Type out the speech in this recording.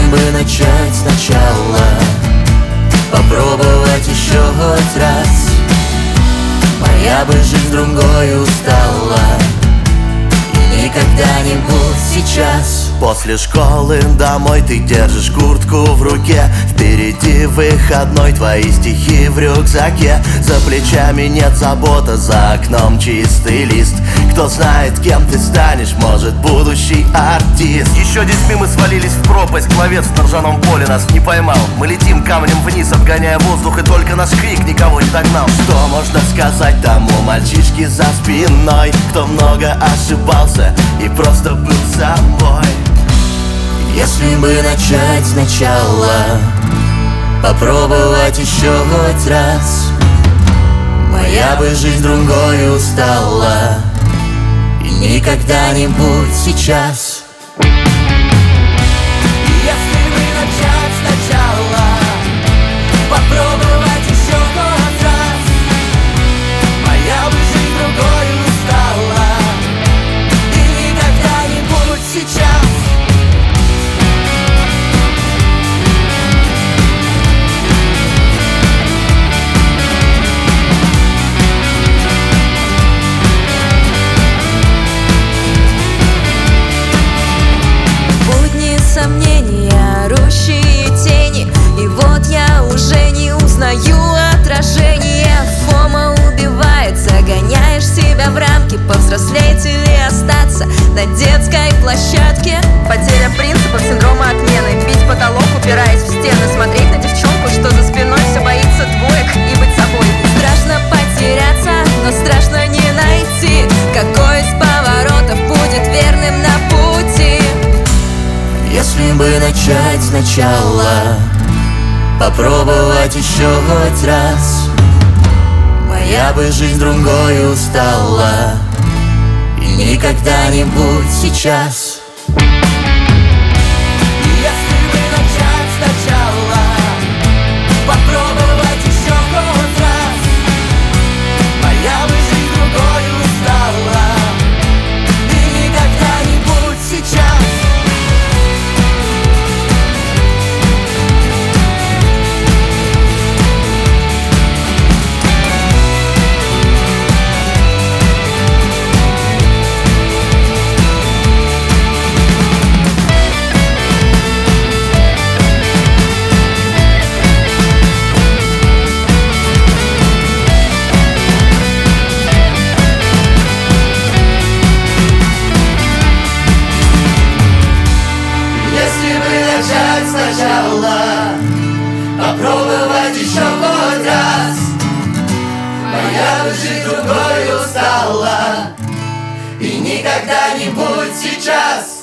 бы начать сначала, попробовать еще хоть раз, моя бы жизнь другой устала, и не когда-нибудь сейчас. После школы домой ты держишь куртку в руке, впереди выходной, твои стихи в рюкзаке. За плечами нет забота, за окном чистый лист. Кто знает, кем ты станешь, может, будущий артист. Еще детьми мы свалились в пропасть, ловец на ржаном поле нас не поймал. Мы летим камнем вниз, обгоняя воздух, и только наш крик никого не догнал. Что можно сказать тому мальчишке за спиной, кто много ошибался и просто был собой? Если бы начать сначала, попробовать еще хоть раз, моя бы жизнь другой устала, и не когда-нибудь сейчас. Если бы начать сначала, попробовать еще хоть раз, моя бы жизнь другой устала, и не когда-нибудь сейчас. Сомнения, орущие тени, и вот я уже не узнаю отражение. Фома убивает, загоняешь себя в рамки, повзрослеть или остаться на детской площадке. Потеря принципов, синдрома отмены, бить потолок, упираясь в стены, смотреть на девчонку, что за спиной все боится двоек, и быть собой. Страшно потеряться, но страшно не найти, какой из поворотов будет верным на пути. Если бы начать сначала, попробовать еще хоть раз, моя бы жизнь другой устала, и не когда-нибудь сейчас. Если бы начать сначала, попробовать еще хоть раз, моя бы жизнь другой устала, и не когда-нибудь сейчас. Сначала, попробовать еще хоть раз, моя бы жизнь другой устала, и не когда-нибудь сейчас.